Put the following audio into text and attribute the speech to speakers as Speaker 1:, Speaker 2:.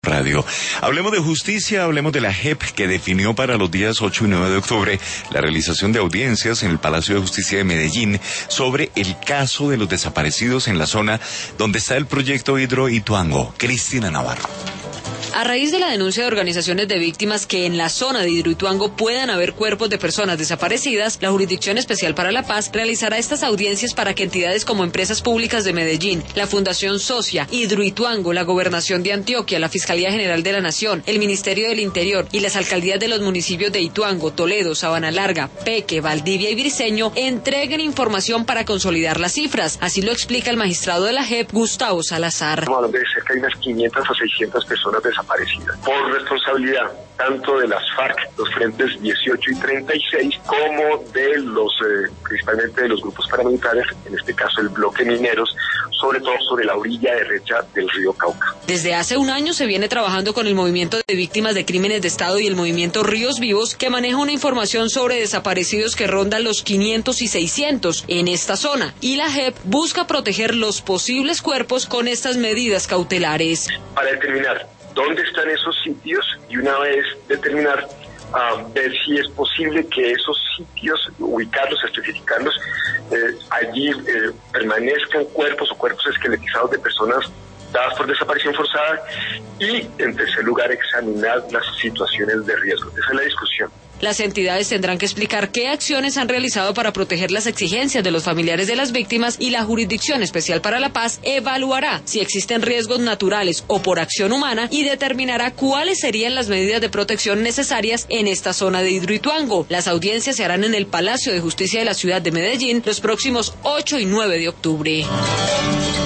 Speaker 1: Radio. Hablemos de justicia, hablemos de la JEP, que definió para los días 8 y 9 de octubre la realización de audiencias en el Palacio de Justicia de Medellín sobre el caso de los desaparecidos en la zona donde está el proyecto Hidroituango. Cristina Navarro.
Speaker 2: A raíz de la denuncia de organizaciones de víctimas que en la zona de Hidroituango puedan haber cuerpos de personas desaparecidas, la Jurisdicción Especial para la Paz realizará estas audiencias para que entidades como Empresas Públicas de Medellín, la Fundación Socia, Hidroituango, la Gobernación de Antioquia, la Fiscalía General de la Nación, el Ministerio del Interior y las alcaldías de los municipios de Ituango, Toledo, Sabana Larga, Peque, Valdivia y Briceño entreguen información para consolidar las cifras. Así lo explica el magistrado de la JEP, Gustavo Salazar.
Speaker 3: Estamos hablando de cerca de unas 500 o 600 personas desaparecidas por responsabilidad tanto de las FARC, los frentes 18 y 36, como de los, principalmente de los grupos paramilitares, en este caso el bloque Mineros, sobre todo sobre la orilla derecha del río Cauca.
Speaker 2: Desde hace un año se viene trabajando con el Movimiento de Víctimas de Crímenes de Estado y el Movimiento Ríos Vivos, que maneja una información sobre desaparecidos que rondan los 500 y 600 en esta zona, y la JEP busca proteger los posibles cuerpos con estas medidas cautelares.
Speaker 3: Para determinar dónde están esos sitios y una vez determinar, ver si es posible que esos sitios, ubicarlos, especificarlos, allí permanezcan cuerpos o cuerpos esqueletizados de personas dadas por desaparición forzada y, en tercer lugar, examinar las situaciones de riesgo. Esa es la discusión.
Speaker 2: Las entidades tendrán que explicar qué acciones han realizado para proteger las exigencias de los familiares de las víctimas y la Jurisdicción Especial para la Paz evaluará si existen riesgos naturales o por acción humana y determinará cuáles serían las medidas de protección necesarias en esta zona de Hidroituango. Las audiencias se harán en el Palacio de Justicia de la ciudad de Medellín los próximos 8 y 9 de octubre.